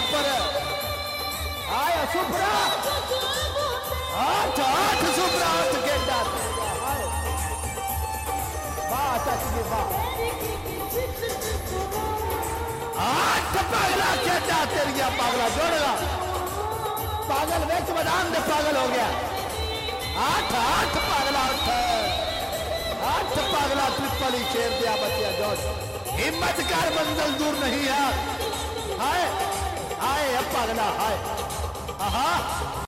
पर आया सुपरा आठ आठ सुपरा आठ गेंदा वाह चाची वाह आठ पागला गेंदा तेरी गया पागला जोड़ेगा पागल वेच मैदान में पागल हो गया आठ आठ पागला आठ पागला ट्रिपल ही शेर दिया बचिया जोड़ हिम्मत कर मंजिल दूर नहीं है हाय हाय पागला हाय आहा